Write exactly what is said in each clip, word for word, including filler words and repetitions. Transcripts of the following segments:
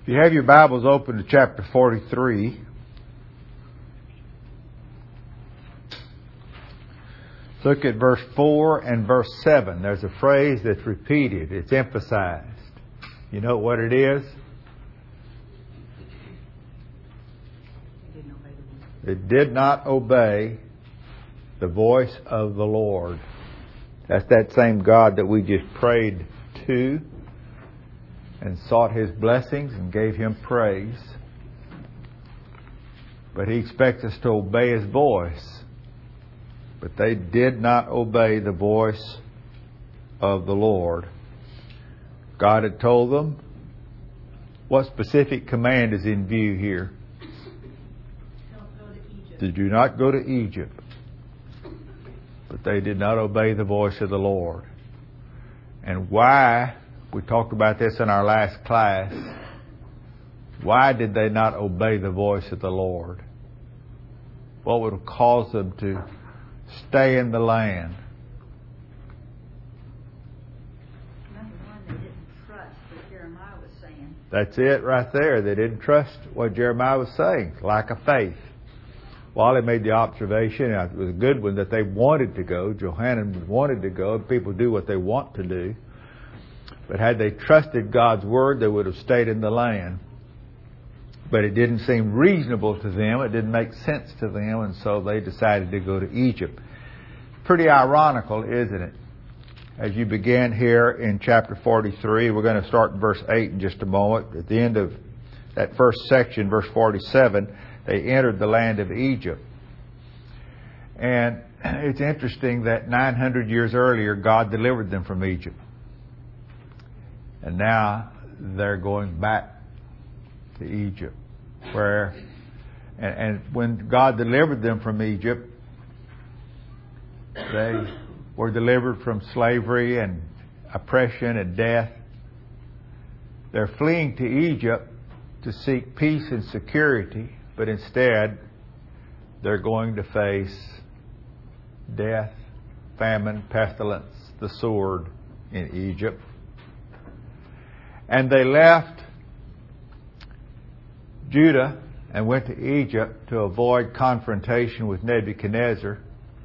If you have your Bibles open to chapter forty-three, look at verse four and verse seven. There's a phrase that's repeated. It's emphasized. You know what it is? It did not obey the voice of the Lord. That's that same God that we just prayed to and sought His blessings and gave Him praise. But He expects us to obey His voice. But they did not obey the voice of the Lord. God had told them. What specific command is in view here? Don't go to Egypt. To do not go to Egypt. But they did not obey the voice of the Lord. And why? We talked about this in our last class. Why did they not obey the voice of the Lord? What would have caused them to stay in the land? Number one, they didn't trust what Jeremiah was saying. That's it right there. They didn't trust what Jeremiah was saying. Lack of faith. Wally made the observation, and it was a good one, that they wanted to go. Johanan wanted to go. People do what they want to do. But had they trusted God's word, they would have stayed in the land. But it didn't seem reasonable to them. It didn't make sense to them, and so they decided to go to Egypt. Pretty ironical, isn't it? As you begin here in chapter forty-three, we're going to start in verse eight in just a moment. At the end of that first section, verse forty-seven, they entered the land of Egypt. And it's interesting that nine hundred years earlier, God delivered them from Egypt. And now they're going back to Egypt. Where, and, and when God delivered them from Egypt, they were delivered from slavery and oppression and death. They're fleeing to Egypt to seek peace and security, but instead they're going to face death, famine, pestilence, the sword in Egypt. And they left Judah and went to Egypt to avoid confrontation with Nebuchadnezzar.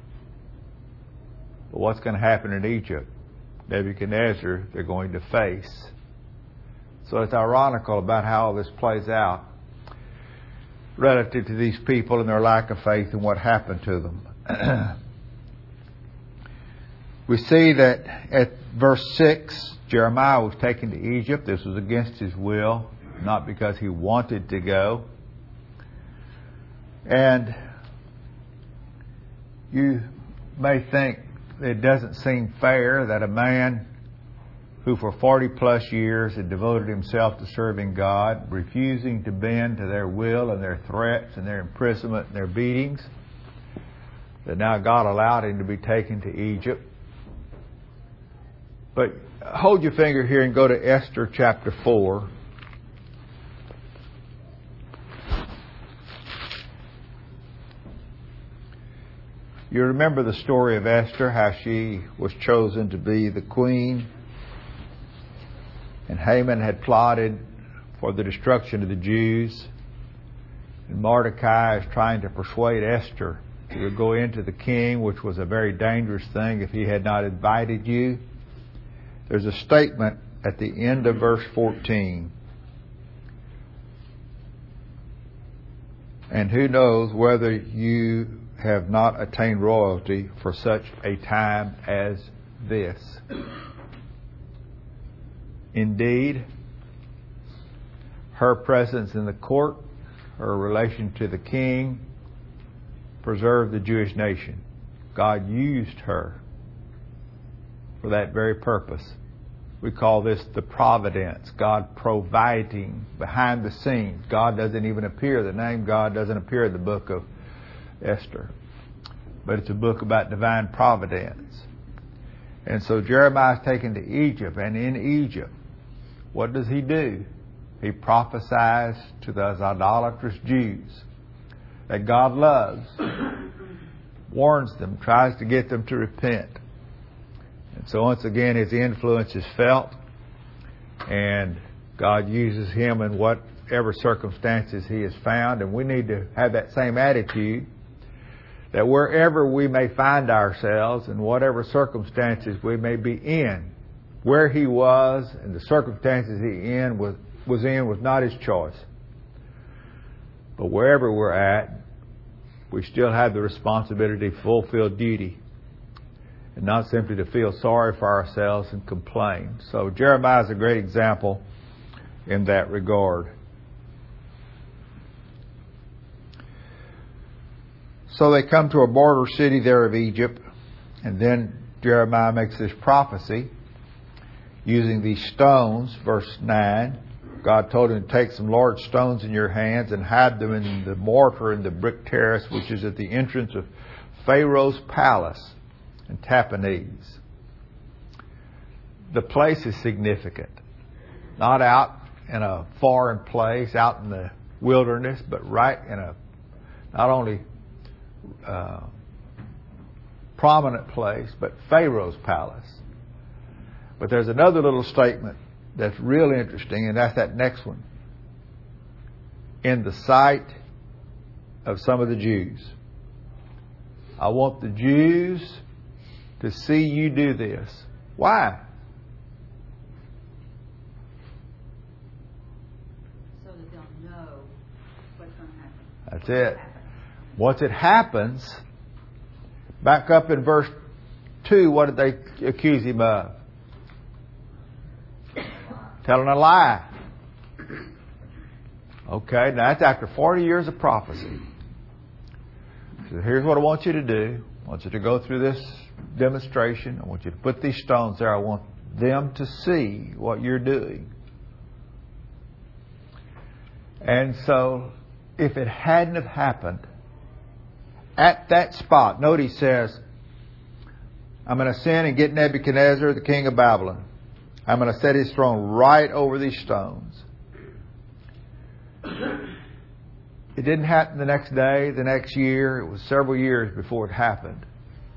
But what's going to happen in Egypt? Nebuchadnezzar, they're going to face. So it's ironical about how all this plays out relative to these people and their lack of faith and what happened to them. We see that at verse six, Jeremiah was taken to Egypt. This was against his will, not because he wanted to go. And you may think it doesn't seem fair that a man who for forty plus years had devoted himself to serving God, refusing to bend to their will and their threats and their imprisonment and their beatings, that now God allowed him to be taken to Egypt. But hold your finger here and go to Esther chapter four. You remember the story of Esther, how she was chosen to be the queen. And Haman had plotted for the destruction of the Jews. And Mordecai is trying to persuade Esther to go into the king, which was a very dangerous thing if he had not invited you. There's a statement at the end of verse fourteen. And who knows whether you have not attained royalty for such a time as this. Indeed, her presence in the court, her relation to the king, preserved the Jewish nation. God used her for that very purpose. We call this the providence, God providing behind the scenes. God doesn't even appear, the name God doesn't appear in the book of Esther. But it's a book about divine providence. And so Jeremiah is taken to Egypt, and in Egypt, what does he do? He prophesies to those idolatrous Jews that God loves, warns them, tries to get them to repent. And so once again his influence is felt, and God uses him in whatever circumstances he has found, and we need to have that same attitude, that wherever we may find ourselves and whatever circumstances we may be in, where he was and the circumstances he in was, was in was not his choice. But wherever we're at, we still have the responsibility to fulfill duty and not simply to feel sorry for ourselves and complain. So Jeremiah is a great example in that regard. So they come to a border city there of Egypt, and then Jeremiah makes this prophecy using these stones, verse nine. God told him to take some large stones in your hands and hide them in the mortar in the brick terrace, which is at the entrance of Pharaoh's palace in Tahpanhes. The place is significant. Not out in a foreign place, out in the wilderness, but right in a not only uh, prominent place, but Pharaoh's palace. But there's another little statement that's real interesting, and that's that next one. In the sight of some of the Jews. I want the Jews to see you do this. Why? So that they'll know what's going to happen. That's it. Once it happens, back up in verse two, what did they accuse him of? Telling a lie. Okay, now that's after forty years of prophecy. So here's what I want you to do. I want you to go through this demonstration. I want you to put these stones there. I want them to see what you're doing. And so, if it hadn't have happened, at that spot, note he says, I'm going to send and get Nebuchadnezzar, the king of Babylon. I'm going to set his throne right over these stones. It didn't happen the next day, the next year. It was several years before it happened.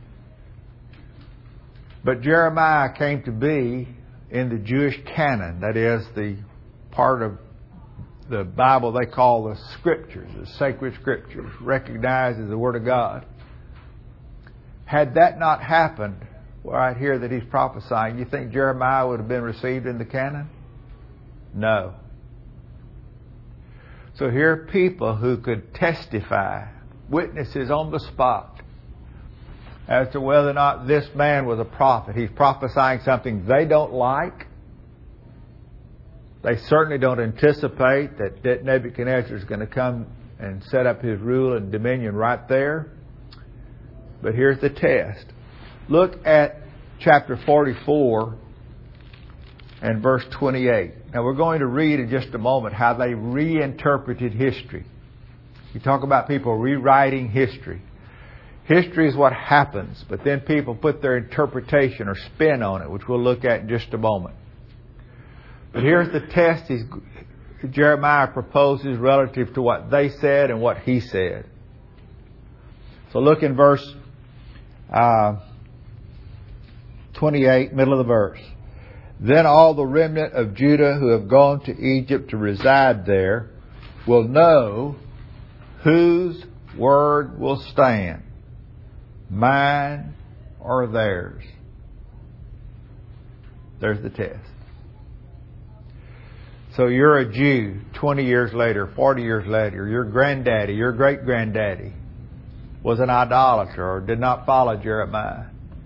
But Jeremiah came to be in the Jewish canon, that is, the part of the Bible they call the Scriptures, the sacred Scriptures, recognized as the Word of God. Had that not happened, right here that he's prophesying, you think Jeremiah would have been received in the canon? No. So here are people who could testify, witnesses on the spot, as to whether or not this man was a prophet. He's prophesying something they don't like. They certainly don't anticipate that Nebuchadnezzar is going to come and set up his rule and dominion right there. But here's the test. Look at chapter forty-four and verse twenty-eight. Now we're going to read in just a moment how they reinterpreted history. You talk about people rewriting history. History is what happens, but then people put their interpretation or spin on it, which we'll look at in just a moment. But here's the test he's, Jeremiah proposes relative to what they said and what he said. So look in verse uh, twenty-eight, middle of the verse. Then all the remnant of Judah who have gone to Egypt to reside there will know whose word will stand, mine or theirs. There's the test. So you're a Jew twenty years later, forty years later. Your granddaddy, your great-granddaddy was an idolater or did not follow Jeremiah.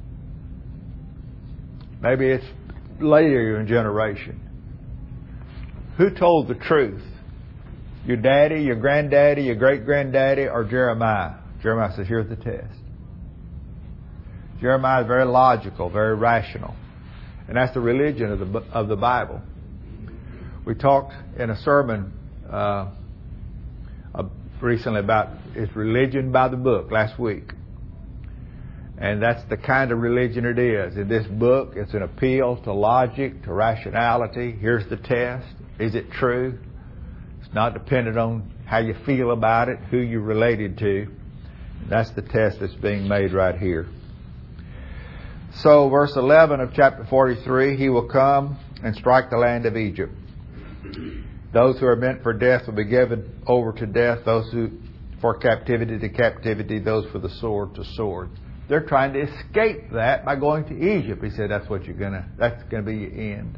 Maybe it's later in generation. Who told the truth? Your daddy, your granddaddy, your great-granddaddy, or Jeremiah? Jeremiah says, here's the test. Jeremiah is very logical, very rational. And that's the religion of the of the Bible. We talked in a sermon uh, uh, recently about it's religion by the book last week. And that's the kind of religion it is. In this book, it's an appeal to logic, to rationality. Here's the test. Is it true? It's not dependent on how you feel about it, who you're related to. That's the test that's being made right here. So, verse eleven of chapter forty-three, he will come and strike the land of Egypt. Those who are meant for death will be given over to death. Those who for captivity to captivity. Those for the sword to sword. They're trying to escape that by going to Egypt. He said, "That's what you're gonna. That's going to be your end."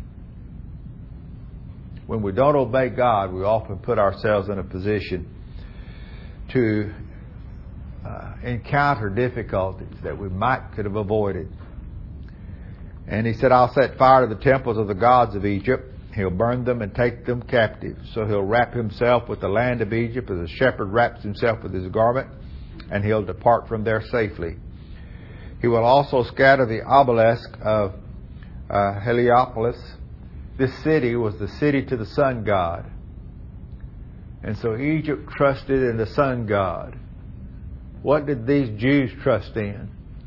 When we don't obey God, we often put ourselves in a position to uh, encounter difficulties that we might could have avoided. And he said, "I'll set fire to the temples of the gods of Egypt. He'll burn them and take them captive. So he'll wrap himself with the land of Egypt as a shepherd wraps himself with his garment, and he'll depart from there safely. He will also scatter the obelisk of uh, Heliopolis." This city was the city to the sun god. And so Egypt trusted in the sun god. What did these Jews trust in?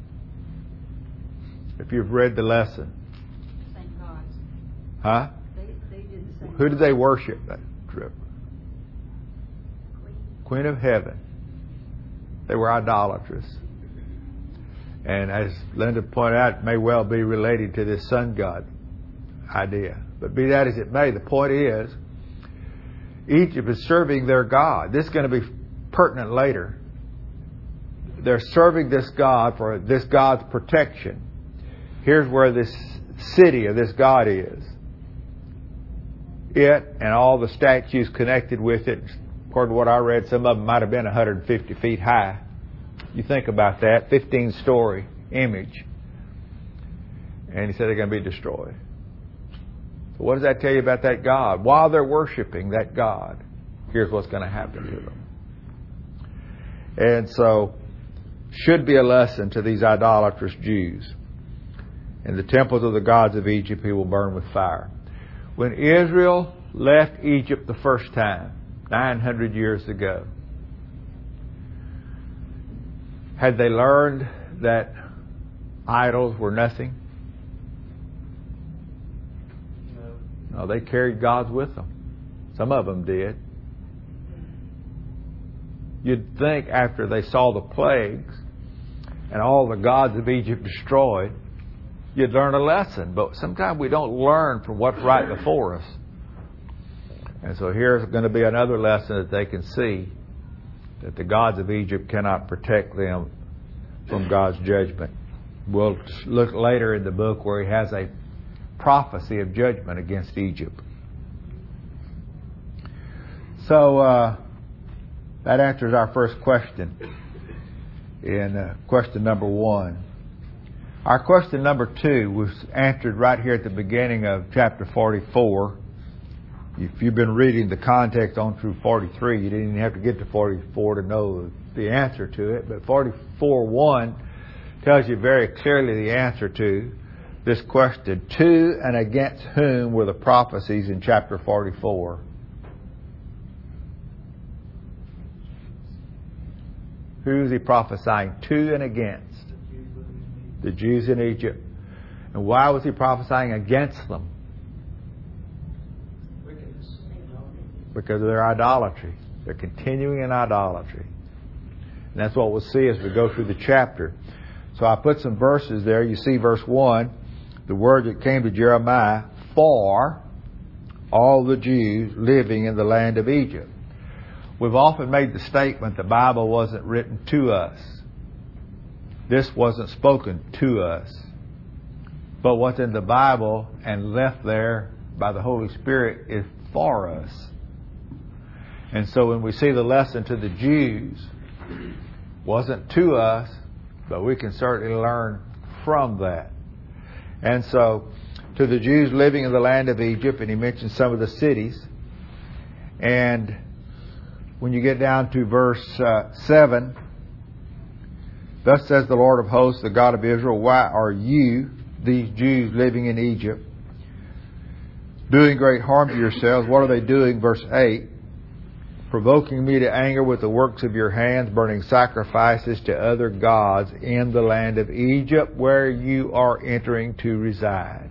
If you've read the lesson. Same gods. Huh? They, they did the same. Who did they worship that trip? Queen. Queen of Heaven. They were idolatrous. And as Linda pointed out, it may well be related to this sun god idea. But be that as it may, the point is, Egypt is serving their God. This is going to be pertinent later. They're serving this God for this God's protection. Here's where this city of this God is. It and all the statues connected with it, according to what I read, some of them might have been one hundred fifty feet high. You think about that, fifteen-story image. And he said they're going to be destroyed. So what does that tell you about that God? While they're worshiping that God, here's what's going to happen to them. And so, should be a lesson to these idolatrous Jews. In the temples of the gods of Egypt, he will burn with fire. When Israel left Egypt the first time, nine hundred years ago, had they learned that idols were nothing? No. No, they carried gods with them. Some of them did. You'd think after they saw the plagues and all the gods of Egypt destroyed, you'd learn a lesson. But sometimes we don't learn from what's right before us. And so here's going to be another lesson that they can see, that the gods of Egypt cannot protect them from God's judgment. We'll look later in the book where he has a prophecy of judgment against Egypt. So uh, that answers our first question in uh, question number one. Our question number two was answered right here at the beginning of chapter forty-four. If you've been reading the context on through forty-three, you didn't even have to get to forty-four to know the answer to it. But forty-four one tells you very clearly the answer to this question. To and against whom were the prophecies in chapter forty-four? Who is he prophesying to and against? The Jews in Egypt. And why was he prophesying against them? Because of their idolatry. They're continuing in idolatry. And that's what we'll see as we go through the chapter. So I put some verses there. You see verse one, the word that came to Jeremiah, for all the Jews living in the land of Egypt. We've often made the statement the Bible wasn't written to us. This wasn't spoken to us. But what's in the Bible and left there by the Holy Spirit is for us. And so when we see the lesson to the Jews, wasn't to us, but we can certainly learn from that. And so, to the Jews living in the land of Egypt, and he mentions some of the cities. And when you get down to verse uh, seven, thus says the Lord of hosts, the God of Israel, why are you, these Jews living in Egypt, doing great harm to yourselves? What are they doing? Verse eight. Provoking me to anger with the works of your hands, burning sacrifices to other gods in the land of Egypt, where you are entering to reside.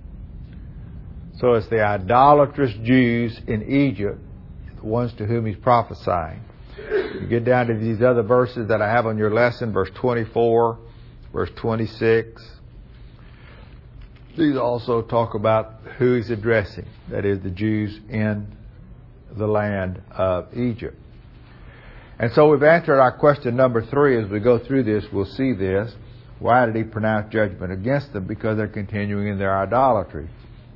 So it's the idolatrous Jews in Egypt, the ones to whom he's prophesying. You get down to these other verses that I have on your lesson, verse twenty-four, verse twenty-six. these also talk about who he's addressing, that is, the Jews in the land of Egypt. And so we've answered our question number three. As we go through this, we'll see this. Why did he pronounce judgment against them? Because they're continuing in their idolatry.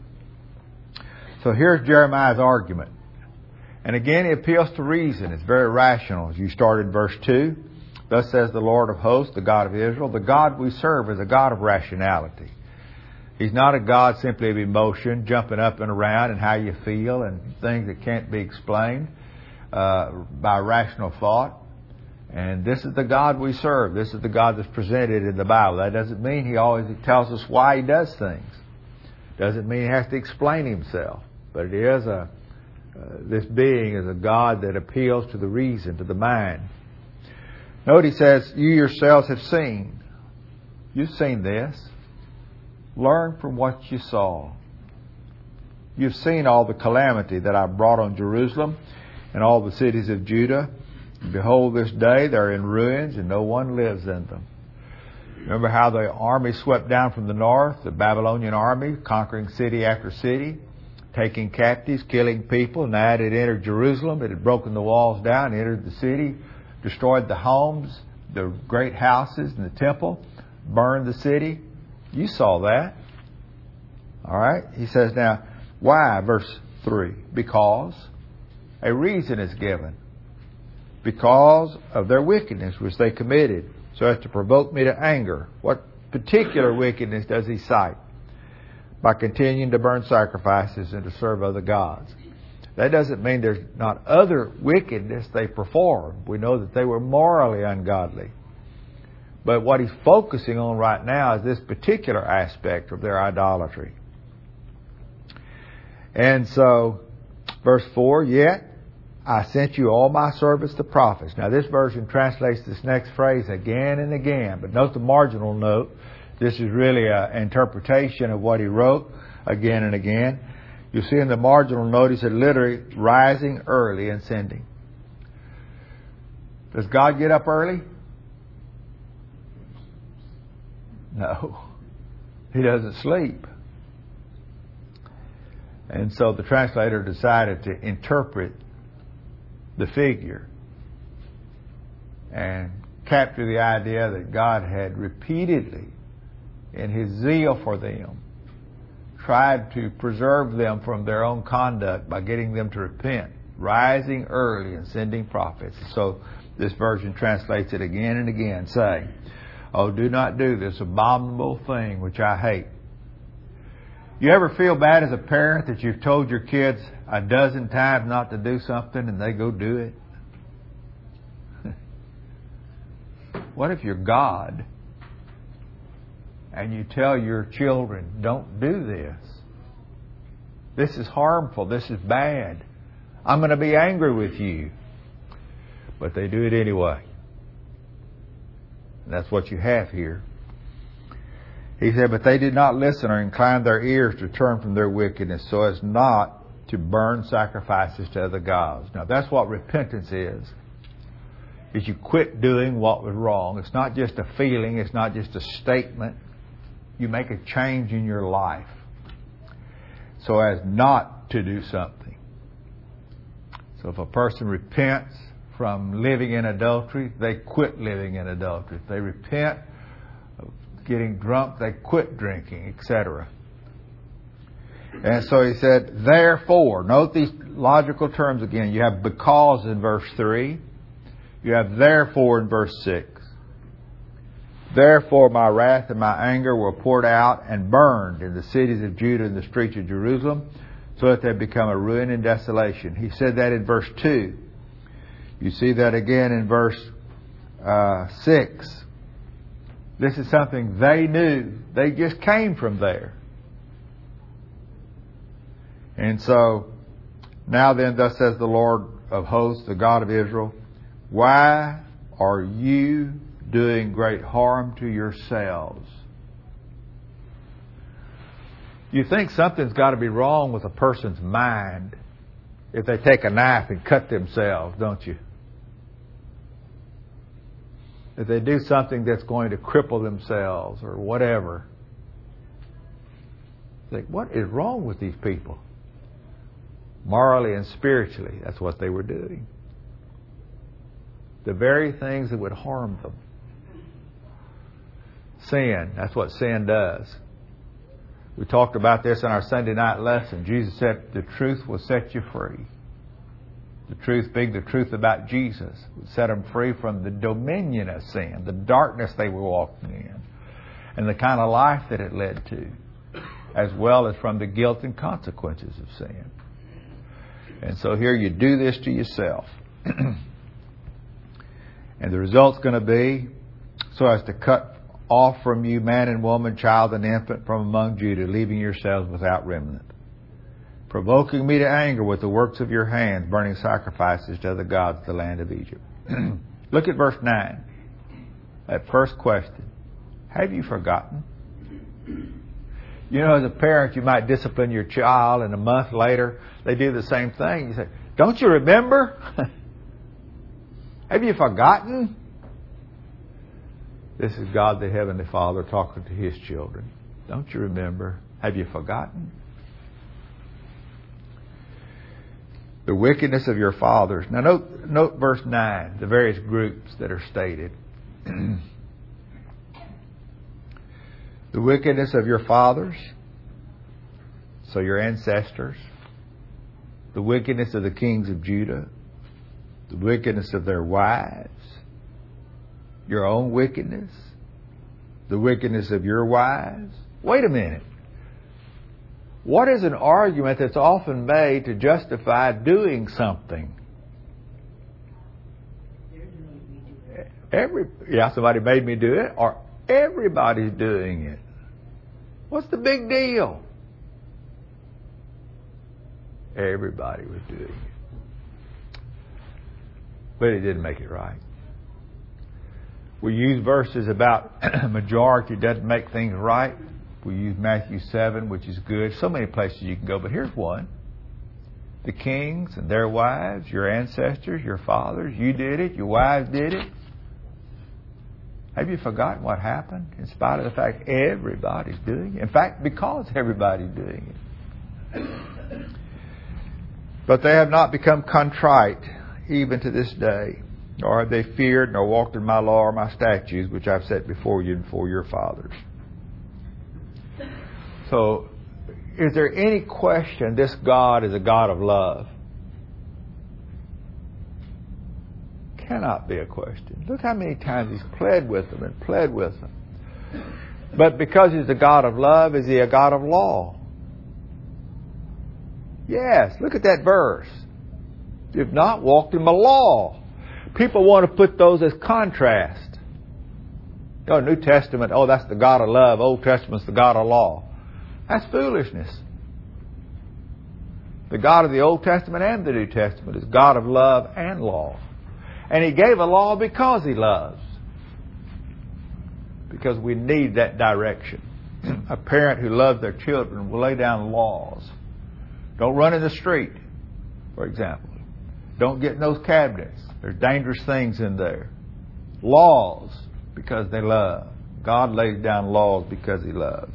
So here's Jeremiah's argument. And again, he appeals to reason. It's very rational. As you started verse two, thus says the Lord of hosts, the God of Israel, the God we serve is a God of rationality. He's not a God simply of emotion, jumping up and around and how you feel and things that can't be explained uh, by rational thought. And this is the God we serve. This is the God that's presented in the Bible. That doesn't mean He always tells us why He does things. Doesn't mean He has to explain Himself. But it is a, uh, this being is a God that appeals to the reason, to the mind. Note He says, you yourselves have seen. You've seen this. Learn from what you saw. You've seen all the calamity that I brought on Jerusalem and all the cities of Judah. Behold, this day they're in ruins and no one lives in them. Remember how the army swept down from the north, the Babylonian army, conquering city after city, taking captives, killing people. Now it had entered Jerusalem. It had broken the walls down, entered the city, destroyed the homes, the great houses and the temple, burned the city. You saw that. All right? He says now, why? Verse three. Because a reason is given. Because of their wickedness which they committed, so as to provoke me to anger. What particular wickedness does he cite? By continuing to burn sacrifices and to serve other gods. That doesn't mean there's not other wickedness they performed. We know that they were morally ungodly. But what he's focusing on right now is this particular aspect of their idolatry. And so, verse four, yet I sent you all my servants the prophets. Now this version translates this next phrase again and again. But note the marginal note. This is really an interpretation of what he wrote again and again. You see in the marginal note, he said literally, rising early and sending. Does God get up early? No. He doesn't sleep. And so the translator decided to interpret the figure and capture the idea that God had repeatedly, in His zeal for them, tried to preserve them from their own conduct by getting them to repent, rising early and sending prophets. So this version translates it again and again, saying, oh, do not do this abominable thing which I hate. You ever feel bad as a parent that you've told your kids a dozen times not to do something and they go do it? What if you're God and you tell your children, don't do this? This is harmful. This is bad. I'm going to be angry with you. But they do it anyway. And that's what you have here. He said, but they did not listen or incline their ears to turn from their wickedness so as not to burn sacrifices to other gods. Now that's what repentance is. Is you quit doing what was wrong. It's not just a feeling. It's not just a statement. You make a change in your life so as not to do something. So if a person repents from living in adultery, they quit living in adultery. If they repent of getting drunk, they quit drinking, et cetera. And so he said, therefore, note these logical terms again. You have because in verse three. You have therefore in verse six. Therefore my wrath and my anger were poured out and burned in the cities of Judah and the streets of Jerusalem, so that they become a ruin and desolation. He said that in verse two. You see that again in verse uh, six. This is something they knew. They just came from there. And so, now then, thus says the Lord of hosts, the God of Israel, why are you doing great harm to yourselves? You think something's got to be wrong with a person's mind if they take a knife and cut themselves, don't you? If they do something that's going to cripple themselves or whatever. Think, what is wrong with these people? Morally and spiritually, that's what they were doing. The very things that would harm them. Sin, that's what sin does. We talked about this in our Sunday night lesson. Jesus said the truth will set you free. The truth being the truth about Jesus would set them free from the dominion of sin, the darkness they were walking in, and the kind of life that it led to, as well as from the guilt and consequences of sin. And so here you do this to yourself. And the result's going to be so as to cut off from you man and woman, child and infant from among Judah, leaving yourselves without remnant. Provoking me to anger with the works of your hands, burning sacrifices to other gods, the land of Egypt. Look at verse nine. That first question. Have you forgotten? You know, as a parent, you might discipline your child, and a month later, they do the same thing. You say, don't you remember? Have you forgotten? This is God the Heavenly Father talking to His children. Don't you remember? Have you forgotten? The wickedness of your fathers. Now note, note verse nine, the various groups that are stated. The wickedness of your fathers, so your ancestors. The wickedness of the kings of Judah. The wickedness of their wives. Your own wickedness. The wickedness of your wives. Wait a minute. What is an argument that's often made to justify doing something? Every, yeah, somebody made me do it, or everybody's doing it. What's the big deal? Everybody was doing it. But it didn't make it right. We use verses about majority doesn't make things right. We use Matthew seven, which is good. So many places you can go, but here's one. The kings and their wives, your ancestors, your fathers, you did it, your wives did it. Have you forgotten what happened? In spite of the fact everybody's doing it. In fact, because everybody's doing it. But they have not become contrite even to this day, nor have they feared, nor walked in my law or my statutes, which I've set before you and before your fathers. So, is there any question this God is a God of love? Cannot be a question. Look how many times He's pled with them and pled with them. But because He's a God of love, is He a God of law? Yes, look at that verse. You've not walked in my law. People want to put those as contrast. Oh, New Testament, oh, that's the God of love. Old Testament's the God of law. That's foolishness. The God of the Old Testament and the New Testament is God of love and law. And He gave a law because He loves. Because we need that direction. A parent who loves their children will lay down laws. Don't run in the street, for example. Don't get in those cabinets. There's dangerous things in there. Laws because they love. God lays down laws because He loves.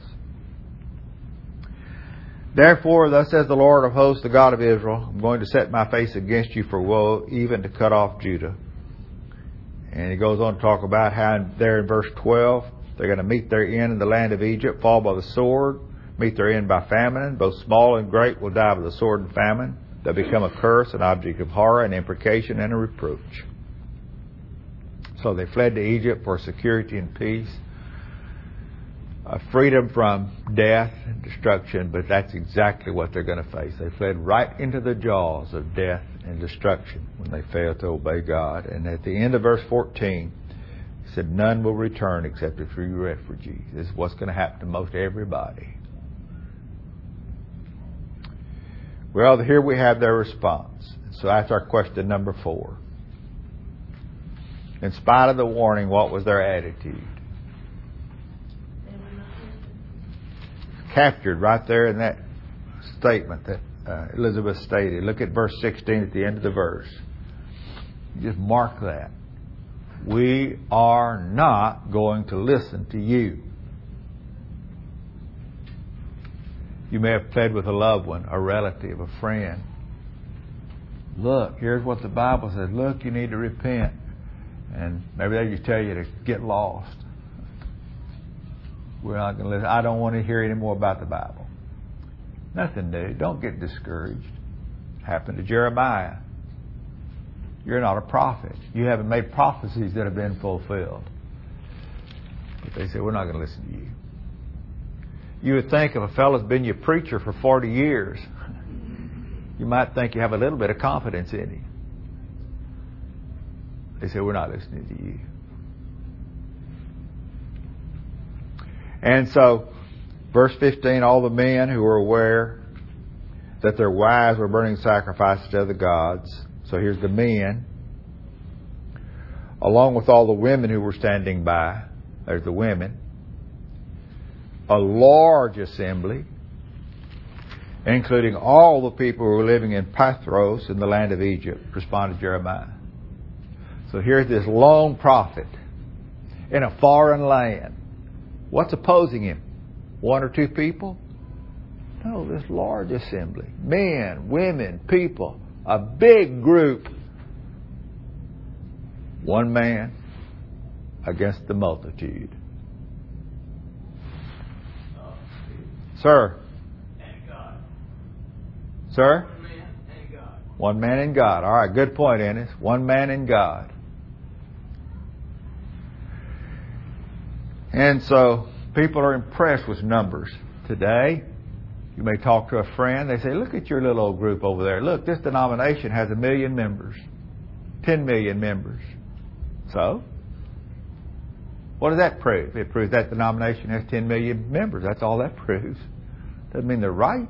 Therefore, thus says the Lord of hosts, the God of Israel, I'm going to set my face against you for woe, even to cut off Judah. And He goes on to talk about how there in verse twelve, they're going to meet their end in the land of Egypt, fall by the sword, meet their end by famine. Both small and great will die by the sword and famine. They'll become a curse, an object of horror, an imprecation, and a reproach. So they fled to Egypt for security and peace. Uh, freedom from death and destruction, but that's exactly what they're going to face. They fled right into the jaws of death and destruction when they failed to obey God. And at the end of verse fourteen, He said, none will return except a few refugees. This is what's going to happen to most everybody. Well, here we have their response. So that's our question number four. In spite of the warning, what was their attitude? Captured right there in that statement that uh, Elizabeth stated. Look at verse sixteen at the end of the verse. Just mark that. We are not going to listen to you. You may have pled with a loved one, a relative, a friend. Look, here's what the Bible says. Look, you need to repent. And maybe they just tell you to get lost. We're not going to listen. I don't want to hear any more about the Bible. Nothing new. Don't get discouraged. Happened to Jeremiah. You're not a prophet. You haven't made prophecies that have been fulfilled. But they said, we're not going to listen to you. You would think if a fellow's been your preacher for forty years, you might think you have a little bit of confidence in him. They said, we're not listening to you. And so, verse fifteen, all the men who were aware that their wives were burning sacrifices to other gods. So here's the men, along with all the women who were standing by. There's the women. A large assembly, including all the people who were living in Pathros in the land of Egypt, responded Jeremiah. So here's this lone prophet in a foreign land. What's opposing him? One or two people? No, this large assembly. Men, women, people. A big group. One man against the multitude. Sir? And God. Sir? One man and God. One man and God. All right, good point, Ennis. One man and God. And so, people are impressed with numbers. Today, you may talk to a friend. They say, look at your little old group over there. Look, this denomination has a million members. Ten million members. So, what does that prove? It proves that denomination has ten million members. That's all that proves. Doesn't mean they're right.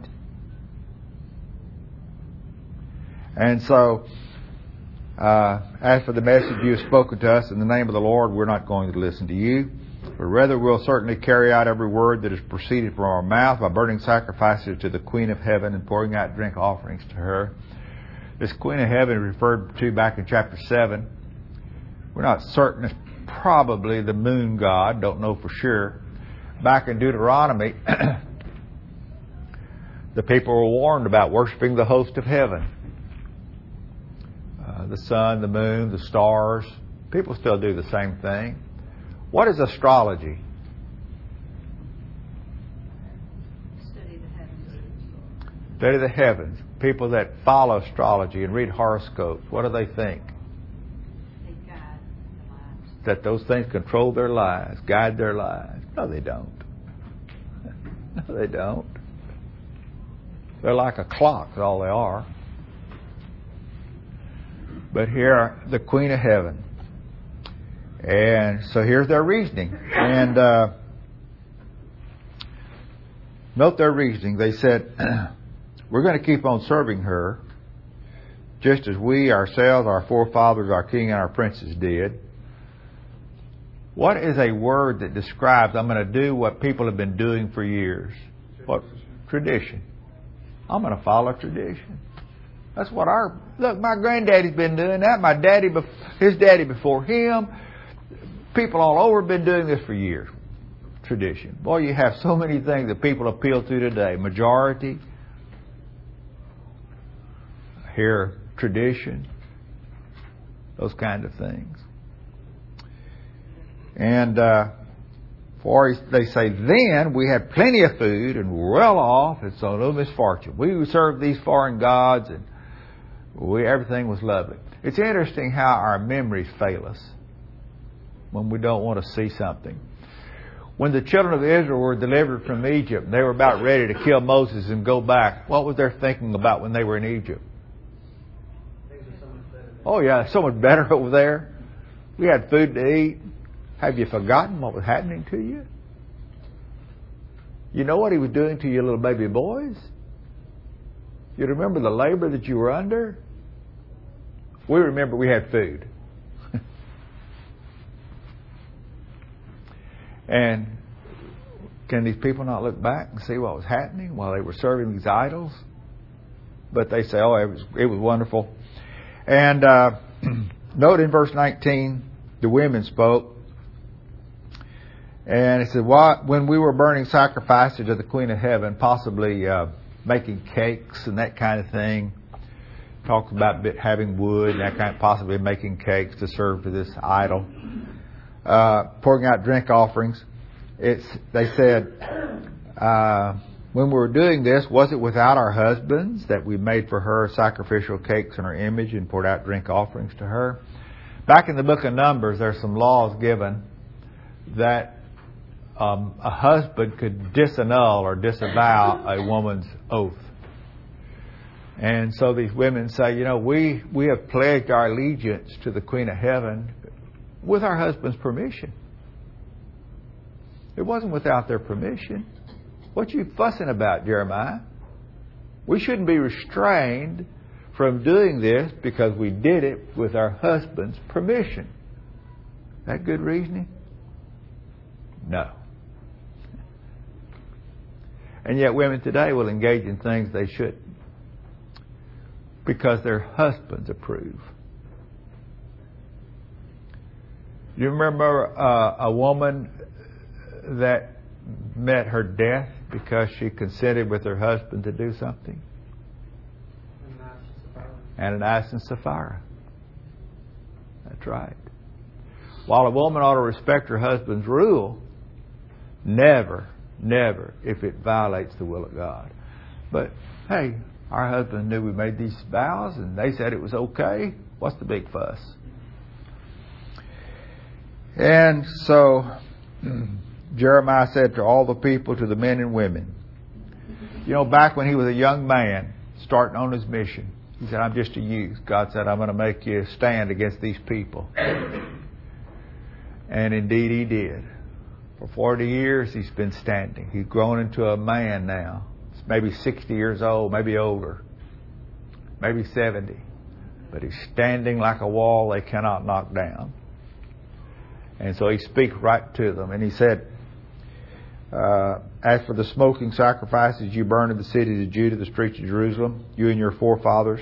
And so, uh, as for the message you have spoken to us in the name of the Lord, we're not going to listen to you. But rather we'll certainly carry out every word that has proceeded from our mouth by burning sacrifices to the Queen of Heaven and pouring out drink offerings to her. This Queen of Heaven is referred to back in chapter seven. We're not certain it's probably the moon god. Don't know for sure. Back in Deuteronomy, the people were warned about worshiping the host of heaven. Uh, the sun, the moon, the stars. People still do the same thing. What is astrology? Study the heavens. Study the heavens. People that follow astrology and read horoscopes, what do they think? They guide the lives. That those things control their lives, guide their lives. No, they don't. No, they don't. They're like a clock, that's all they are. But here, the Queen of Heaven. And so here's their reasoning. And uh, note their reasoning. They said, we're going to keep on serving her just as we ourselves, our forefathers, our king, and our princes did. What is a word that describes I'm going to do what people have been doing for years? What? Tradition. I'm going to follow tradition. That's what our... Look, my granddaddy's been doing that. My daddy, his daddy before him. People all over have been doing this for years. Tradition. Boy, you have so many things that people appeal to today. Majority. Here, tradition. Those kind of things. And uh, for they say, then we had plenty of food and were well off, and so no misfortune. We served these foreign gods, and we everything was lovely. It's interesting how our memories fail us when we don't want to see something. When the children of Israel were delivered from Egypt, they were about ready to kill Moses and go back. What was their thinking about when they were in Egypt? Things are so much better. Oh yeah, so much better over there. We had food to eat. Have you forgotten what was happening to you? You know what he was doing to your little baby boys? You remember the labor that you were under? We remember we had food. And can these people not look back and see what was happening while they were serving these idols? But they say, oh, it was, it was wonderful. And uh, note in verse nineteen, the women spoke. And he said, "What? When we were burning sacrifices to the Queen of Heaven, possibly uh, making cakes and that kind of thing." Talked about having wood and that kind of, possibly making cakes to serve to this idol. Uh, pouring out drink offerings. It's, they said, uh, when we were doing this, was it without our husbands that we made for her sacrificial cakes in her image and poured out drink offerings to her? Back in the book of Numbers, there's some laws given that um, a husband could disannul or disavow a woman's oath. And so these women say, you know, we, we have pledged our allegiance to the Queen of Heaven with our husband's permission. It wasn't without their permission. What you fussing about, Jeremiah? We shouldn't be restrained from doing this because we did it with our husband's permission. That good reasoning? No. And yet women today will engage in things they shouldn't because their husbands approve. You remember uh, a woman that met her death because she consented with her husband to do something? Ananias and Sapphira. That's right. While a woman ought to respect her husband's rule, never, never if it violates the will of God. But, hey, our husband knew we made these vows and they said it was okay. What's the big fuss? And so Jeremiah said to all the people, to the men and women, you know, back when he was a young man starting on his mission, he said, I'm just a youth. God said, I'm going to make you stand against these people. And indeed he did. For forty years he's been standing. He's grown into a man now. He's maybe sixty years old, maybe older, maybe seventy. But he's standing like a wall they cannot knock down. And so he speaks right to them. And he said, uh, as for the smoking sacrifices you burned in the cities of Judah, the streets of Jerusalem, you and your forefathers.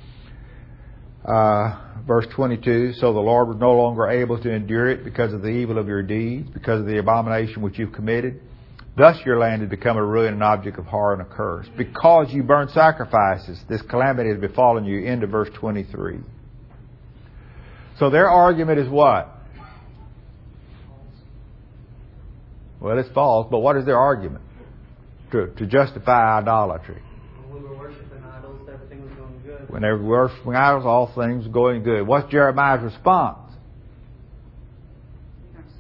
Uh, verse twenty-two, so the Lord was no longer able to endure it because of the evil of your deeds, because of the abomination which you've committed. Thus your land has become a ruin, an object of horror and a curse. Because you burned sacrifices, this calamity has befallen you. Into verse twenty-three. So their argument is what? Well, it's false, but what is their argument? To, to justify idolatry. When we were worshiping idols, everything was going good. When they were worshiping idols, all things were going good. What's Jeremiah's response? You're going to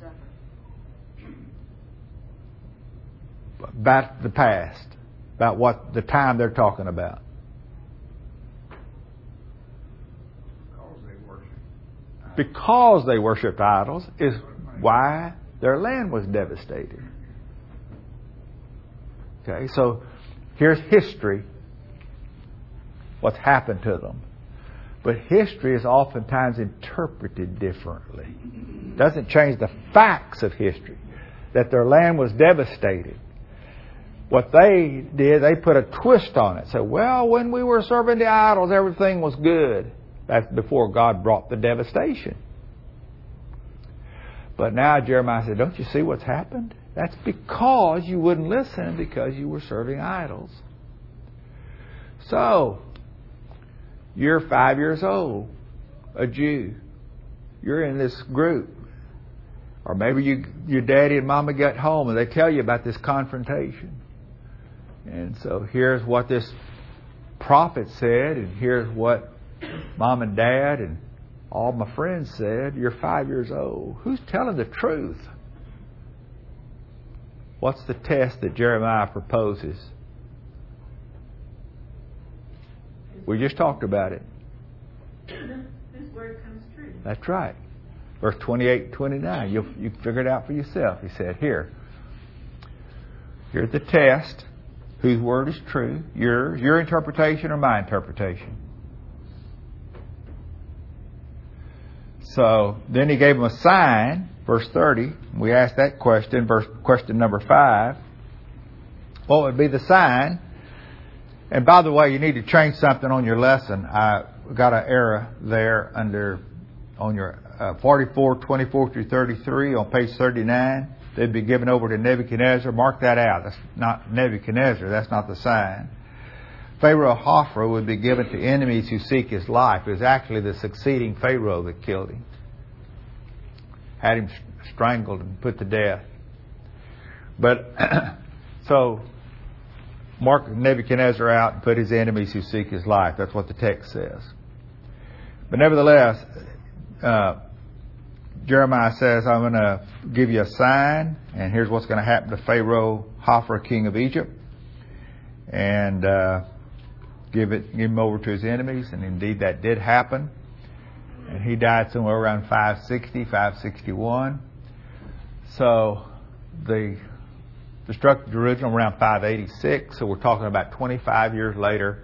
suffer. About the past. About what the time they're talking about. Because they worship. Because they worshipped idols is why their land was devastated. Okay, so here's history. What's happened to them. But history is oftentimes interpreted differently. It doesn't change the facts of history. That their land was devastated. What they did, they put a twist on it. Said, well, when we were serving the idols, everything was good. That's before God brought the devastation. But now Jeremiah said, don't you see what's happened? That's because you wouldn't listen because you were serving idols. So, you're five years old, a Jew. You're in this group. Or maybe you, your daddy and mama get home and they tell you about this confrontation. And so here's what this prophet said, and here's what mom and dad and all my friends said. You're five years old. Who's telling the truth? What's the test that Jeremiah proposes? We just talked about it. Whose word comes true? That's right. Verse twenty-eight and twenty-nine. You you figure it out for yourself. He said, here. Here's the test. Whose word is true? Yours, your interpretation or my interpretation? So then he gave them a sign, verse thirty. We asked that question, verse question number five. What would be the sign? And by the way, you need to change something on your lesson. I got an error there under on your uh, forty-four, twenty-four through thirty-three on page thirty-nine. They'd be given over to Nebuchadnezzar. Mark that out. That's not Nebuchadnezzar. That's not the sign. Pharaoh Hophra would be given to enemies who seek his life. It was actually the succeeding Pharaoh that killed him. Had him strangled and put to death. But, so, mark Nebuchadnezzar out and put his enemies who seek his life. That's what the text says. But nevertheless, uh, Jeremiah says, I'm going to give you a sign, and here's what's going to happen to Pharaoh Hophra, king of Egypt. And uh, give it, give him over to his enemies. And indeed that did happen. And he died somewhere around five sixty, five sixty-one. So the destruction of Jerusalem around five eighty-six. So we're talking about twenty-five years later.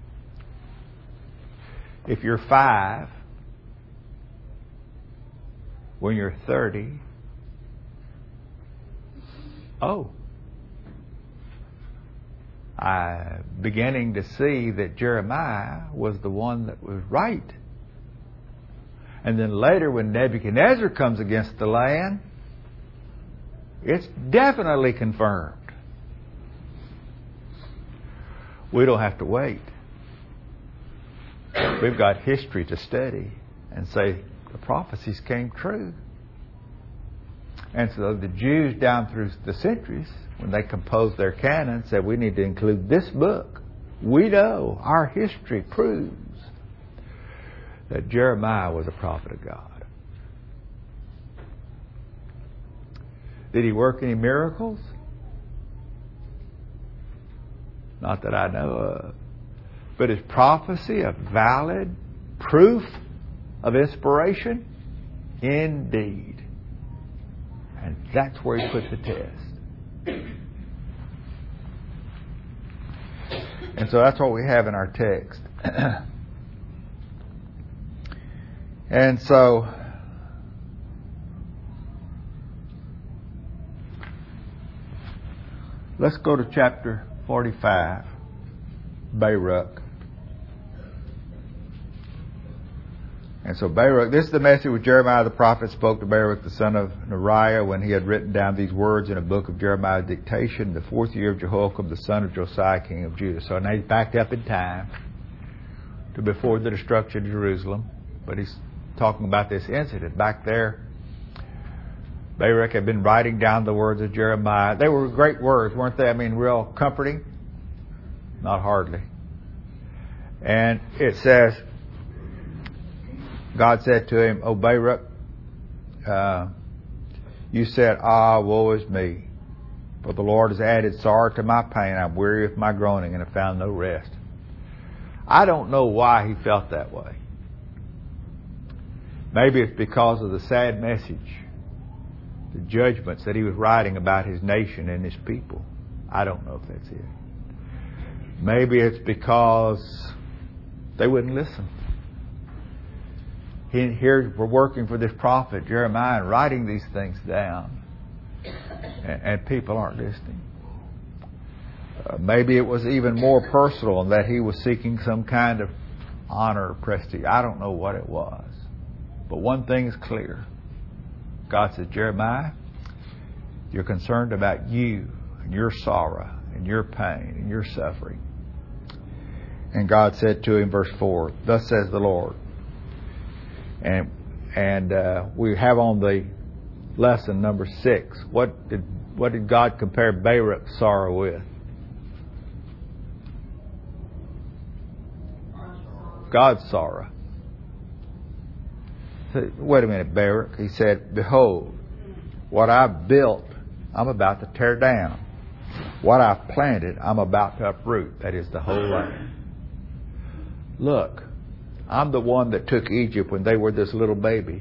If you're five, when you're thirty, oh, I'm beginning to see that Jeremiah was the one that was right. And then later when Nebuchadnezzar comes against the land, it's definitely confirmed. We don't have to wait. We've got history to study and say the prophecies came true. And so the Jews down through the centuries, when they composed their canon, said we need to include this book. We know, our history proves that Jeremiah was a prophet of God. Did he work any miracles? Not that I know of. But is prophecy a valid proof of inspiration? Indeed. And that's where he put the test. And so that's what we have in our text. And so let's go to chapter forty-five, Baruch. And so Baruch, this is the message which Jeremiah the prophet spoke to Baruch the son of Neriah when he had written down these words in a book of Jeremiah's dictation, the fourth year of Jehoiakim the son of Josiah king of Judah. So now he's backed up in time to before the destruction of Jerusalem. But he's talking about this incident back there. Baruch had been writing down the words of Jeremiah. They were great words, weren't they? I mean, real comforting? Not hardly. And it says, God said to him, O Baruch, uh, you said, ah, woe is me. For the Lord has added sorrow to my pain. I'm weary with my groaning and have found no rest. I don't know why he felt that way. Maybe it's because of the sad message, the judgments that he was writing about his nation and his people. I don't know if that's it. Maybe it's because they wouldn't listen. He, here we're working for this prophet Jeremiah and writing these things down, and, and people aren't listening. Uh, maybe it was even more personal in that he was seeking some kind of honor or prestige. I don't know what it was. But one thing is clear. God says, Jeremiah, you're concerned about you and your sorrow and your pain and your suffering. And God said to him, verse four, thus says the Lord. And and uh, we have on the lesson number six. What did what did God compare Baruch's sorrow with? God's sorrow. So, wait a minute, Baruch. He said, behold, what I've built, I'm about to tear down. What I've planted, I'm about to uproot. That is the whole land. Look, I'm the one that took Egypt when they were this little baby.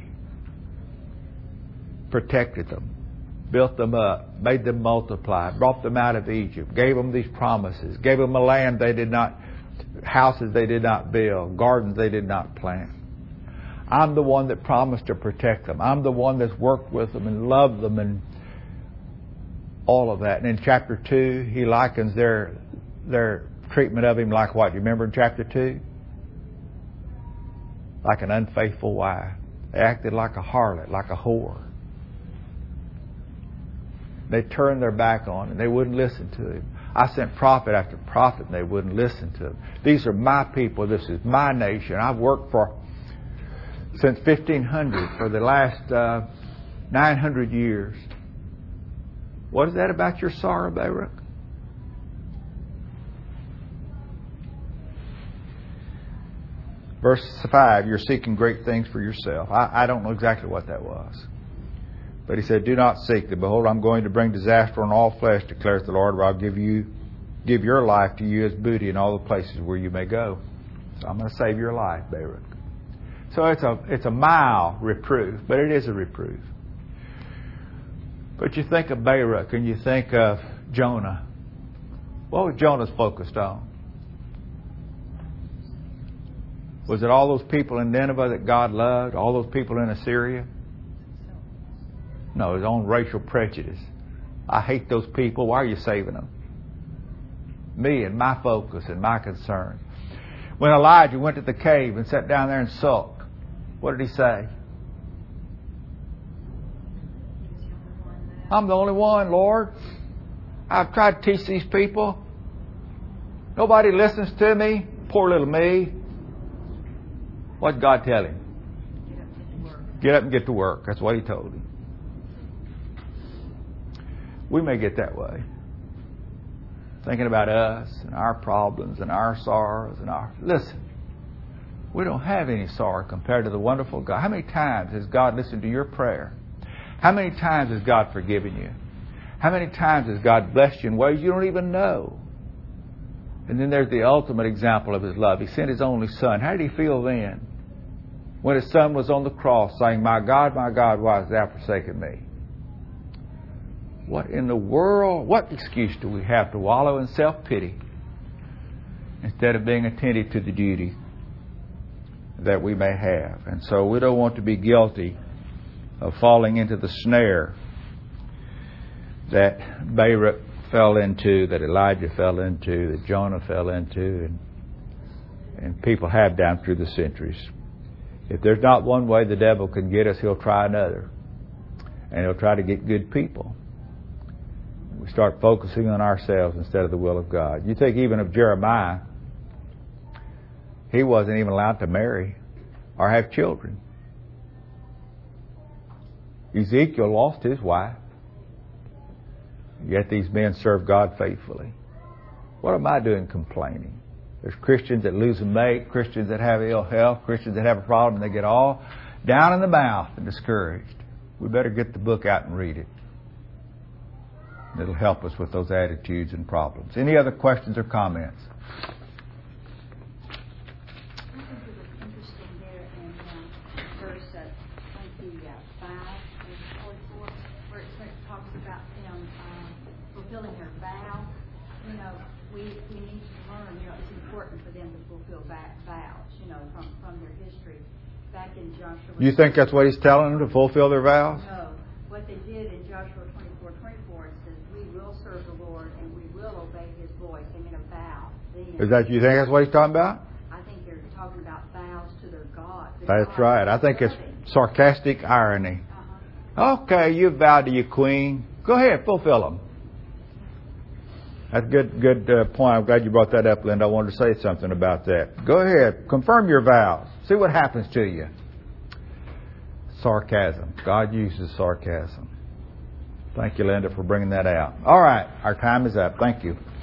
Protected them. Built them up. Made them multiply. Brought them out of Egypt. Gave them these promises. Gave them a land they did not, houses they did not build. Gardens they did not plant. I'm the one that promised to protect them. I'm the one that's worked with them and loved them and all of that. And in chapter two, he likens their their treatment of him like what? You remember in chapter two? Like an unfaithful wife. They acted like a harlot, like a whore. They turned their back on him. They wouldn't listen to him. I sent prophet after prophet and they wouldn't listen to him. These are my people. This is my nation. I've worked for since fifteen hundred for the last uh, nine hundred years. What is that about your sorrow, Baruch? Verse five, you're seeking great things for yourself. I, I don't know exactly what that was. But he said, do not seek them. Behold, I'm going to bring disaster on all flesh, declares the Lord, where I'll give you, give your life to you as booty in all the places where you may go. So I'm going to save your life, Baruch. So it's a, it's a mild reproof, but it is a reproof. But you think of Baruch and you think of Jonah. What was Jonah's focused on? Was it all those people in Nineveh that God loved? All those people in Assyria? No, his own racial prejudice. I hate those people. Why are you saving them? Me and my focus and my concern. When Elijah went to the cave and sat down there and sulked, what did he say? I'm the only one, Lord. I've tried to teach these people. Nobody listens to me. Poor little me. What did God tell him? Get up and get to work. That's what he told him. We may get that way. Thinking about us and our problems and our sorrows and our... Listen, we don't have any sorrow compared to the wonderful God. How many times has God listened to your prayer? How many times has God forgiven you? How many times has God blessed you in ways you don't even know? And then there's the ultimate example of His love. He sent His only Son. How did He feel then? When His Son was on the cross saying, my God, my God, why hast thou forsaken me? What in the world, what excuse do we have to wallow in self-pity instead of being attentive to the duty that we may have? And so we don't want to be guilty of falling into the snare that Baruch fell into, that Elijah fell into, that Jonah fell into, and, and people have down through the centuries. If there's not one way the devil can get us, he'll try another. And he'll try to get good people. We start focusing on ourselves instead of the will of God. You think even of Jeremiah, he wasn't even allowed to marry or have children. Ezekiel lost his wife. Yet these men serve God faithfully. What am I doing complaining? There's Christians that lose a mate, Christians that have ill health, Christians that have a problem, and they get all down in the mouth and discouraged. We better get the book out and read it. It'll help us with those attitudes and problems. Any other questions or comments? I think it was interesting there in um, verse uh, twenty-five, twenty-four, where it talks about them um, fulfilling their vow. You know, we we need to learn. You know, it's important for them to fulfill vows. You know, from from their history. Back in Joshua. You think that's what he's telling them, to fulfill their vows? No. What they did in Joshua twenty-four, twenty-four, it says, we will serve the Lord and we will obey His voice. They made a vow. Then, Is that, you think that's what he's talking about? I think they're talking about vows to their God. Their That's God right. I think it's sarcastic irony. Uh-huh. Okay, you vowed to your queen. Go ahead, fulfill them. That's a good, good uh, point. I'm glad you brought that up, Linda. I wanted to say something about that. Go ahead, confirm your vows. See what happens to you. Sarcasm. God uses sarcasm. Thank you, Linda, for bringing that out. All right, our time is up. Thank you.